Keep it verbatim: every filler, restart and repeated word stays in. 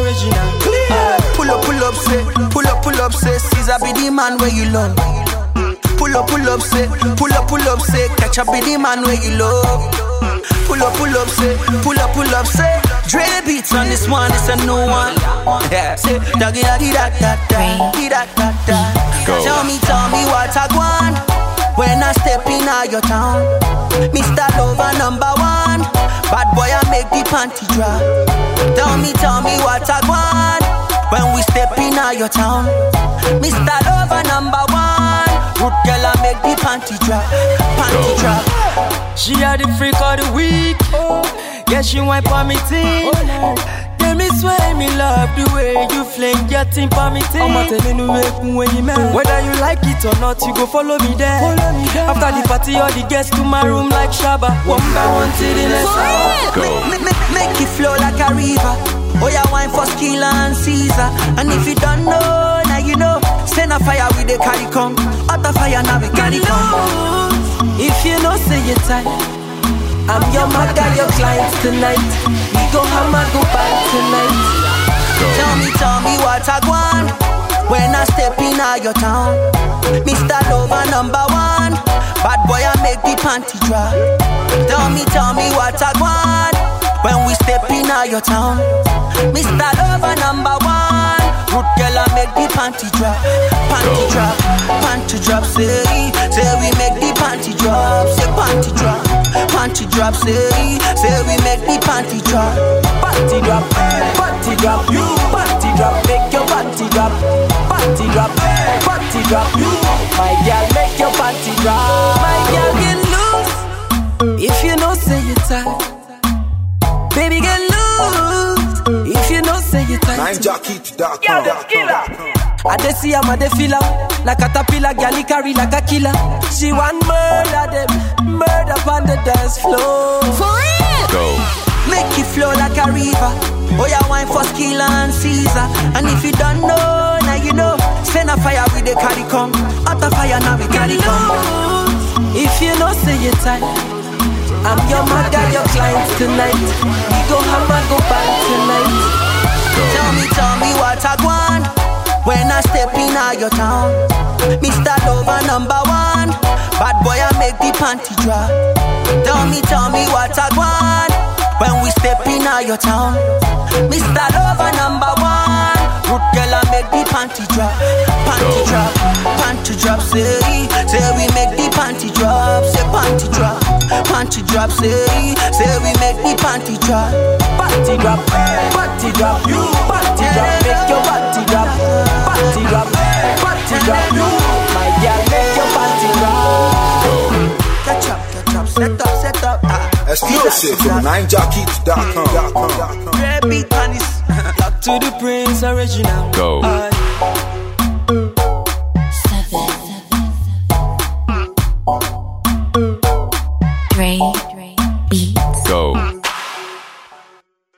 original. Uh, pull up, pull up, say, pull up, pull up, say, Caesar be the man where you love. Pull up, pull up, say, pull up, pull up, say, catch up be the man where you love. Pull up, pull up, say, pull up, pull up, say, Dre beats on this one, it's a new one. Yeah, say, doggy da di da da da, di da da da. Tell me, tell me what I want when I step in your town. Mister Lover number one, bad boy I make the panty drop. Tell me, tell me what I want when we step in your town. Mister Lover number one, good girl I make the panty drop, panty drop. She had the freak of the week. Oh, yeah, she wine for me team. Oh, tell me swear me love the way you fling your team for me team. I'm telling you when you man. Whether you like it or not, you go follow me there. Follow me there. After the party, all the guests to my room like Shabba. One by one till the next hour. Make, make, make it flow like a river. Oh, yeah, wine for Skilla and Caesar. And if you don't know, now you know. Send a fire with the carry come. Out of fire now we carry come. If you know, say you're tight, I'm your maga, your clients tonight. We go hammer, go back tonight. Tell me, tell me what I want when I step in your town. Mister Lover number one, bad boy I make the panty drop. Tell me, tell me what I want when we step in your town. Mister Lover number one, good girl I make the panty drop, panty drop, panty drop. Say, say we make the panty drop, say panty drop, panty drop. Say, say we make the panty drop, panty drop, panty drop. You panty drop, make your panty drop, panty drop, panty drop. You, my girl, make your panty drop. My girl get loose. If you know, say you tight, baby get loose. If you know, say you tight. nine jacket dot com. I dey see am, I dey feel am. Like caterpillar, girl carry like a killer. She want murder them, murder on the dance floor. For real? Go. Make it flow like a river. Oh, yeah, wine for Skilla and Caesar. And if you don't know, now you know. Send a fire with the carry come. Out of fire now we carry come. If you know, say you tight, I'm your maga, your clients tonight. We go hammer, go back tonight. Tell me, tell me what I want when I step in your town. Mister Lover number one, bad boy I make the panty drop. Tell me, tell me what I want when we step in your town. Mister Lover number one, good girl I make the panty drop, panty drop, panty drop. Say, say we make the panty drop, say panty drop, panty drop. Say, say we make the panty drop, panty drop, panty drop. You panty drop, make your panty drop, panty drop, panty drop. You, my girl, make your panty drop. Catch up, catch up, set up, set up. Ah, exclusive from nine jacket dot com. Great beat on this. To the Prince original. Go. Uh,